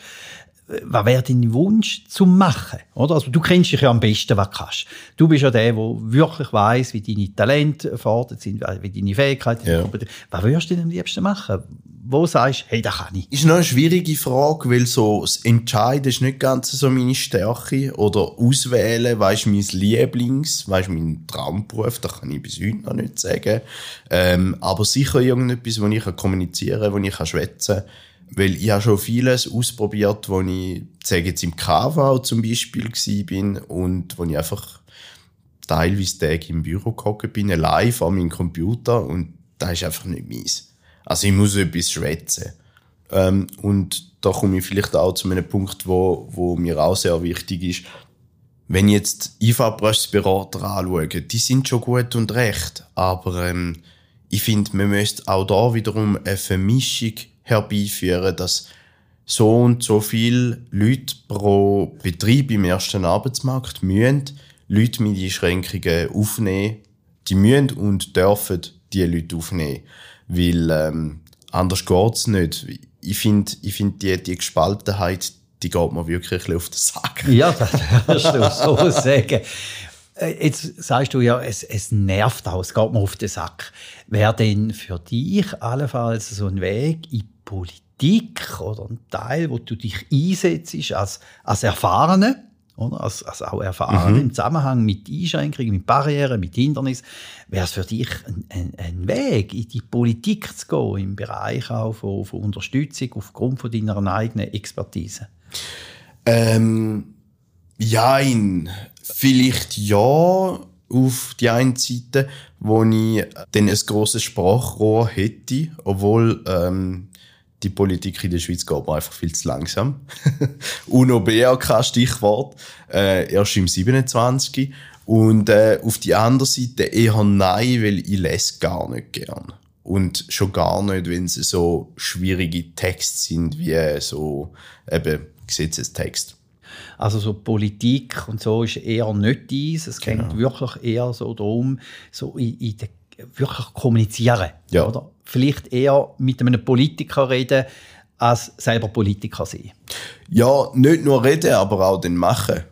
S2: Was wäre dein Wunsch zum Machen? Oder? Also, du kennst dich ja am besten, was du kannst. Du bist ja der, der wirklich weiss, wie deine Talente gefordert sind, wie deine Fähigkeiten
S1: ja.
S2: sind. Was würdest du denn am liebsten machen? Wo sagst du, hey, das kann ich?
S1: Ist noch eine schwierige Frage, weil so das Entscheiden ist nicht ganz so meine Stärke. Oder auswählen, weisst du, mein Lieblings, weisst du, mein Traumberuf, das kann ich bis heute noch nicht sagen. Ähm, aber sicher irgendetwas, wo ich kommunizieren kann, wo ich schwätzen kann. Weil ich habe schon vieles ausprobiert, wo ich, sage jetzt im K V zum Beispiel war und wo ich einfach teilweise Tage im Büro gehockt bin, live an meinem Computer und das ist einfach nicht meins. Also ich muss etwas schwätzen. Ähm, und da komme ich vielleicht auch zu einem Punkt, wo, wo mir auch sehr wichtig ist. Wenn ich jetzt I V-Praxisberater anschaue, die sind schon gut und recht, aber ähm, ich finde, man müsste auch da wiederum eine Vermischung herbeiführen, dass so und so viele Leute pro Betrieb im ersten Arbeitsmarkt müssen Leute mit Einschränkungen aufnehmen. Die müssen und dürfen die Leute aufnehmen. Weil ähm, anders geht's nicht. Ich finde, ich find die, die Gespaltenheit, die geht mir wirklich ein bisschen auf den Sack.
S2: Ja, das wirst du so sagen. Jetzt sagst du ja, es, es nervt auch, es geht mir auf den Sack. Wäre denn für dich allenfalls so ein Weg in die Politik oder ein Teil, wo du dich einsetzt als, als Erfahrene, oder? Als, als auch Erfahrene mhm. im Zusammenhang mit Einschränkungen, mit Barrieren, mit Hindernissen, wäre es für dich ein, ein, ein Weg, in die Politik zu gehen, im Bereich auch von, von Unterstützung aufgrund von deiner eigenen Expertise?
S1: Ähm, jein. Vielleicht ja, auf die einen Seite, wo ich dann ein grosses Sprachrohr hätte, obwohl ähm, die Politik in der Schweiz geht mir einfach viel zu langsam. UNO-B R K-Stichwort, äh, erst im siebenundzwanzig. Und äh, auf die andere Seite eher nein, weil ich lese gar nicht gern. Und schon gar nicht, wenn es so schwierige Texte sind, wie so eben Gesetzestext.
S2: Also so Politik und so ist eher nicht dies. Es geht genau. wirklich eher so darum, so in, in de, wirklich kommunizieren.
S1: Ja.
S2: Oder? Vielleicht eher mit einem Politiker reden, als selber Politiker sein.
S1: Ja, nicht nur reden, aber auch dann machen.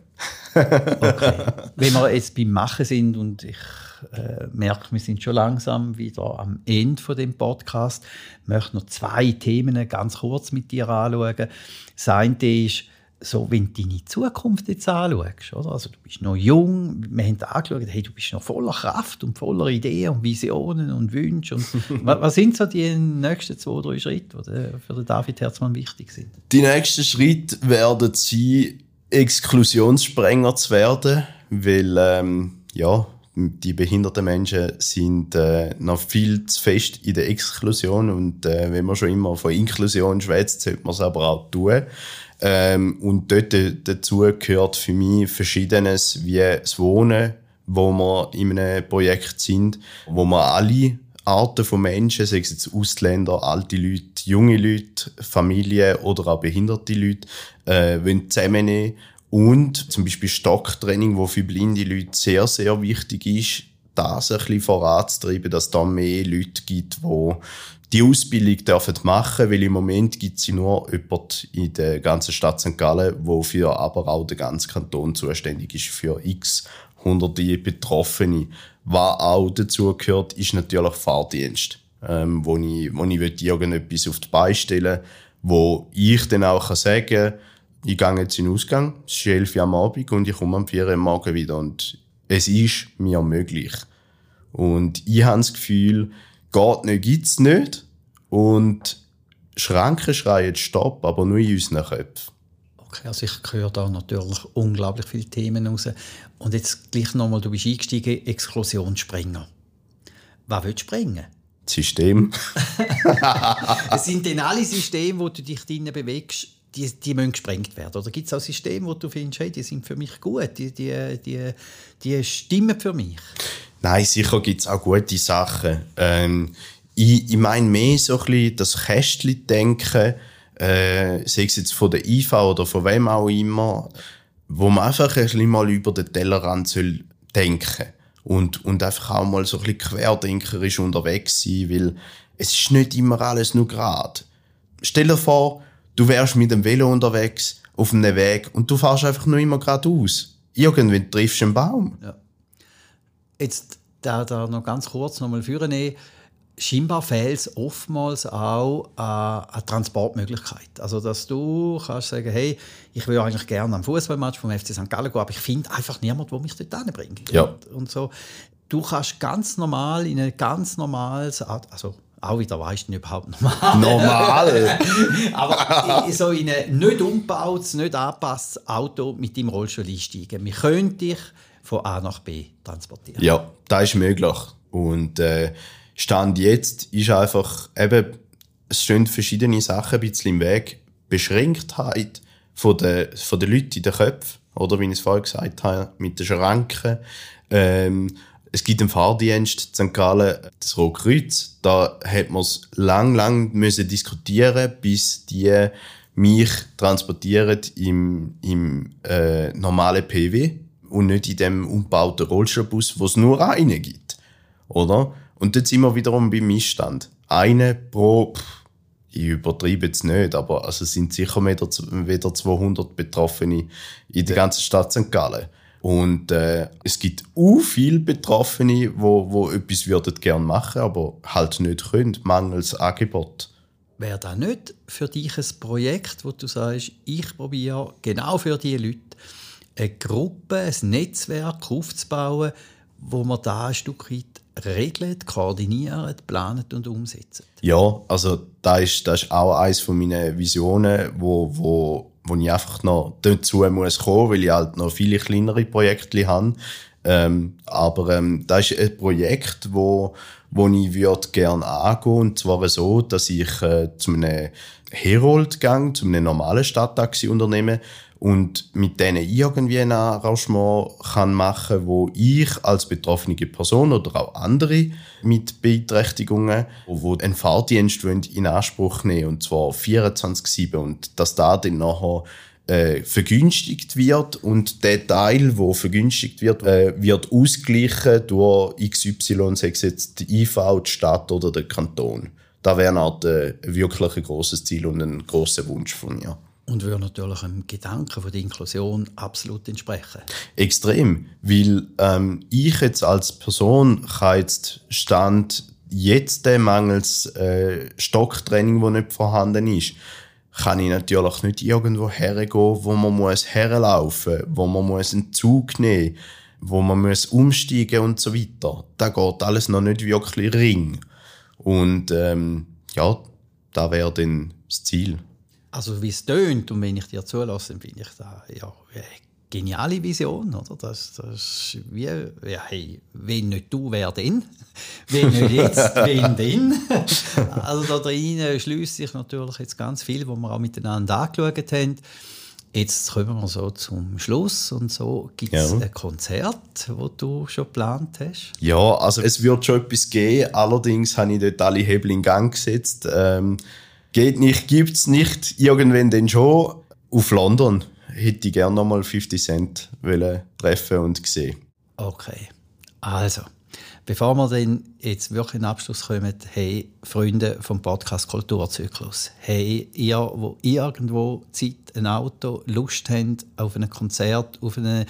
S2: Okay. Wenn wir jetzt beim Machen sind und ich äh, merke, wir sind schon langsam wieder am Ende von dem Podcast, ich möchte noch zwei Themen ganz kurz mit dir anschauen. Das eine ist, so, wenn du deine Zukunft jetzt anschaust, oder? Also, du bist noch jung, wir haben angeschaut, hey, du bist noch voller Kraft und voller Ideen und Visionen und Wünsche. Und was sind so die nächsten zwei, drei Schritte, die für den David Herzmann wichtig sind?
S1: Die nächsten Schritte werden sein, Exklusionssprenger zu werden, weil ähm, ja, die behinderten Menschen sind äh, noch viel zu fest in der Exklusion und äh, wenn man schon immer von Inklusion schwätzt, sollte man es aber auch tun. Ähm, und dort äh, dazu gehört für mich Verschiedenes wie das Wohnen, wo wir in einem Projekt sind, wo wir alle Arten von Menschen, sei es jetzt Ausländer, alte Leute, junge Leute, Familien oder auch behinderte Leute, äh, wollen zusammennehmen. Und zum Beispiel Stocktraining, wo für blinde Leute sehr, sehr wichtig ist, das ein bisschen voranzutreiben, dass es da mehr Leute gibt, die die Ausbildung dürfen machen, weil im Moment gibt es nur jemand in der ganzen Stadt Sankt Gallen, der für aber auch den ganzen Kanton zuständig ist für x hunderte Betroffene. Was auch dazu gehört, ist natürlich Fahrdienst, ähm, wo ich, wo ich irgendetwas auf die Beine stellen will, wo ich dann auch kann sagen kann, ich gehe jetzt in den Ausgang, es ist elf Uhr am Abend und ich komme am vier Uhr am Morgen wieder. Und es ist mir möglich. Und ich habe das Gefühl, geht nicht, gibt's nicht. Und Schranken schreien Stopp, aber nur in unseren Köpfen.
S2: Okay, also ich höre da natürlich unglaublich viele Themen raus. Und jetzt gleich nochmal, du bist eingestiegen, Exklusionssprenger. Was willst du sprengen?
S1: Das System.
S2: Es sind denn alle Systeme, wo du dich drinnen bewegst, die, die müssen gesprengt werden? Oder gibt es auch Systeme, wo du findest, hey, die sind für mich gut, die, die, die, die stimmen für mich?
S1: Nein, sicher gibt es auch gute Sachen. Ähm, ich, ich meine mehr so ein bisschen das Kästchen-Denken, äh, sei es jetzt von der I V oder von wem auch immer, wo man einfach ein bisschen mal über den Tellerrand soll denken und, und einfach auch mal so ein bisschen querdenkerisch unterwegs sein, weil es ist nicht immer alles nur gerade. Stell dir vor, du wärst mit dem Velo unterwegs auf einem Weg und du fährst einfach nur immer geradeaus. Irgendwann triffst du einen Baum.
S2: Ja. Jetzt da, da noch ganz kurz noch mal führen. Scheinbar fehlt es oftmals auch an, an Transportmöglichkeit. Also, dass du kannst sagen, hey, ich will eigentlich gerne am Fußballmatch vom F C Sankt Gallen gehen, aber ich finde einfach niemanden, der mich dort hinbringt.
S1: Ja.
S2: Und, und so. Du kannst ganz normal in ein ganz normales, also auch wieder, weisst du überhaupt normal?
S1: Normal?
S2: Aber so in ein nicht umgebautes, nicht angepasstes Auto mit deinem Rollstuhl einsteigen. Wir können dich von A nach B transportieren.
S1: Ja, das ist möglich. Und äh, Stand jetzt ist einfach, eben, es stehen verschiedene Sachen ein bisschen im Weg. Beschränktheit von den, von den Leuten in den Köpfen, oder wie ich es vorher gesagt habe, mit den Schranken. Ähm, es gibt einen Fahrdienst in Sankt Gallen, das Rote Kreuz. Da hat man es lang, lang müssen diskutieren, bis die mich transportieren im, im äh, normalen P W und nicht in dem umgebauten Rollstuhlbus, wo es nur einen gibt. Oder? Und dort sind wir wiederum beim Missstand. Eine pro, pff, ich übertreibe jetzt nicht, aber also es sind sicher wieder zweihundert Betroffene in der ganzen Stadt Sankt Gallen. Und äh, es gibt auch viele Betroffene, wo, wo etwas würden gerne machen, aber halt nicht können, mangels Angebot.
S2: Wäre das nicht für dich ein Projekt, wo du sagst, ich probiere genau für diese Leute eine Gruppe, ein Netzwerk aufzubauen, wo man da ein Stück weit regelt, koordiniert, plant und umsetzt?
S1: Ja, also das ist, das ist auch eines von meinen Visionen, wo, wo, wo ich einfach noch dazu muss kommen, weil ich halt noch viele kleinere Projekte habe. Ähm, aber ähm, das ist ein Projekt, wo, wo ich würde gerne angehen, und zwar so, dass ich äh, zu einem Herold gehe, zu einem normalen Stadttaxi-Unternehmen, und mit denen irgendwie ein Arrangement kann machen, wo ich als betroffene Person oder auch andere mit Beeinträchtigungen, wo einen Fahrdienst in Anspruch nehmen, und zwar vierundzwanzig sieben, und dass da dann nachher äh, vergünstigt wird, und der Teil, der vergünstigt wird, äh, wird ausgeglichen durch X Y, sei es jetzt die I V, die Stadt oder der Kanton. Das wäre halt, äh, wirklich ein grosses Ziel und ein grosser Wunsch von mir.
S2: Und würde natürlich dem Gedanken von der Inklusion absolut entsprechen.
S1: Extrem, weil ähm, ich jetzt als Person kann jetzt Stand jetzt mangels äh, Stocktraining, das nicht vorhanden ist, kann ich natürlich nicht irgendwo hergehen, wo man muss herlaufen, wo man muss einen Zug nehmen, wo man muss umsteigen und so weiter. Da geht alles noch nicht wirklich ring. Und ähm, ja, da wäre dann das Ziel.
S2: Also wie es tönt, und wenn ich dir zulasse, dann finde ich das ja eine geniale Vision. Oder? Das, das ist wie, ja, hey, wenn nicht du, wer denn? Wenn nicht jetzt, wen denn? Also da drin schließt sich natürlich jetzt ganz viel, was wir auch miteinander angeschaut haben. Jetzt kommen wir so zum Schluss, und so gibt es ja ein Konzert, das du schon geplant hast.
S1: Ja, also es wird schon etwas geben, allerdings habe ich dort alle Hebel in Gang gesetzt. Ähm, Geht nicht, gibt's nicht, irgendwann dann schon. Auf London hätte ich gerne nochmal fifty Cent treffen und sehen.
S2: Okay, also, bevor wir dann jetzt wirklich in den Abschluss kommen, hey, Freunde vom Podcast Kulturzyklus, hey, ihr, wo irgendwo Zeit, ein Auto, Lust habt auf ein Konzert, auf einen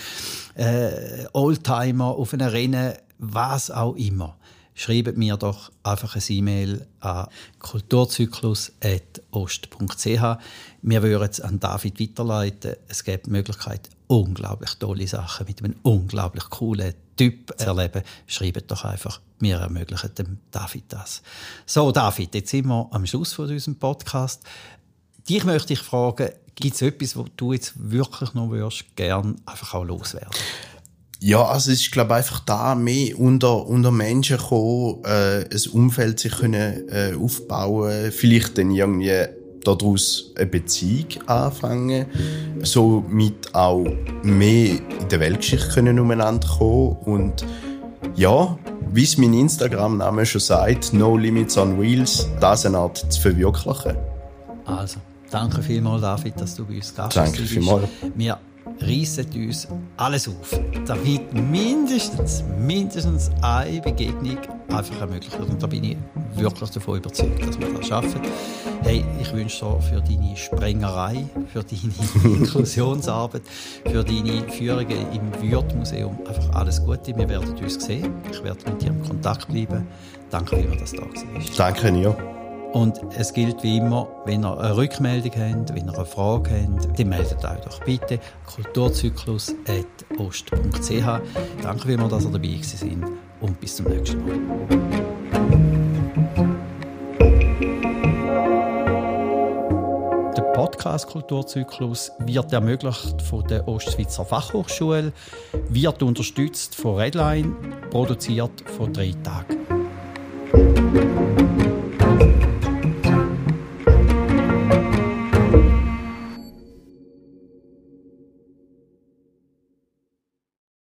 S2: äh, Oldtimer, auf ein Rennen, was auch immer, schreibt mir doch einfach eine E-Mail an kulturzyklus at ost punkt c h. Wir würden es an David weiterleiten. Es gibt die Möglichkeit, unglaublich tolle Sachen mit einem unglaublich coolen Typ zu erleben. Schreibt doch einfach, wir ermöglichen dem David das. So, David, jetzt sind wir am Schluss von unserem Podcast. Dich möchte ich fragen, gibt es etwas, was du jetzt wirklich noch würdest, gerne einfach auch loswerden?
S1: Ja, also es ist, glaube ich, einfach da mehr unter, unter Menschen kommen, äh, ein Umfeld sich können, äh, aufbauen, vielleicht dann irgendwie daraus eine Beziehung anfangen, so mit auch mehr in der Weltgeschichte können umeinander kommen, und ja, wie es mein Instagram-Name schon sagt, No Limits on Wheels, das eine Art zu verwirklichen.
S2: Also, danke vielmals, David, dass du bei uns Gast bist.
S1: Danke vielmals.
S2: Wir reissen uns alles auf, damit mindestens, mindestens eine Begegnung einfach ermöglicht wird. Und da bin ich wirklich davon überzeugt, dass wir das schaffen. Hey, ich wünsche dir für deine Sprengerei, für deine Inklusionsarbeit, für deine Führungen im Würth-Museum einfach alles Gute. Wir werden uns sehen. Ich werde mit dir in Kontakt bleiben. Danke, wie dass du da warst.
S1: Danke, Nio.
S2: Und es gilt wie immer, wenn ihr eine Rückmeldung habt, wenn ihr eine Frage habt, dann meldet euch doch bitte kulturzyklus at ost punkt c h. Danke vielmals, dass ihr dabei gewesen seid, und bis zum nächsten Mal. Der Podcast Kulturzyklus wird ermöglicht von der Ostschweizer Fachhochschule, wird unterstützt von Redline, produziert von drei Tagen.